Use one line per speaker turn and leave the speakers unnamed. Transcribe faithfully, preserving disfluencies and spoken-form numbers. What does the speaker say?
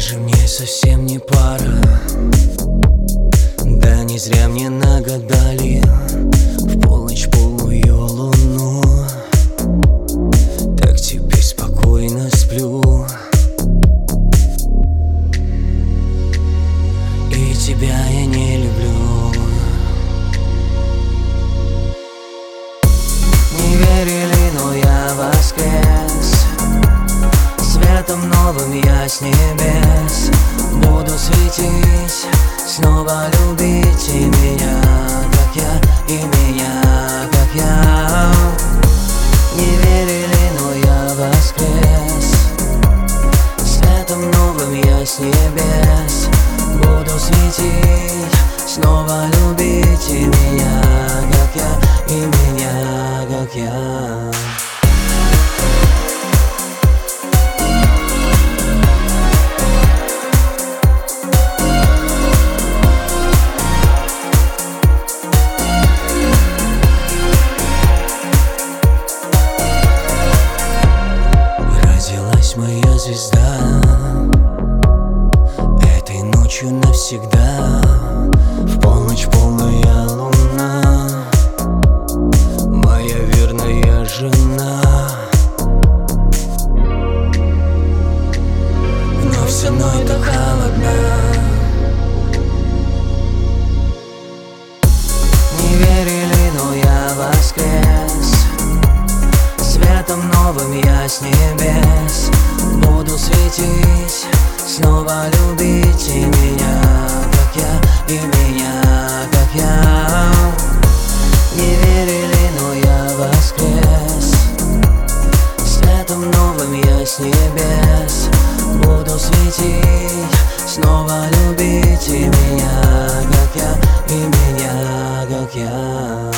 же мне совсем не пара. Да не зря мне нагадали в полночь полную луну. Так теперь спокойно сплю. И тебя я не люблю. Не верили, но я воскрес. Светом новым я с небес буду светить, снова любить и меня, как я, и меня, как я. Не верили, но я воскрес. Светом новым я с небес буду светить, снова любить и меня, как я, и меня, как я. Моя звезда этой ночью навсегда. В полночь полная луна, моя верная жена. Вновь со мной так холодно. Не верили, но я воскрес. Светом новым я с небес буду светить, снова любить и меня, как я, и меня, как я. Не верили, но я воскрес. Светом новым я с небес буду светить, снова любить и меня, как я, и меня, как я.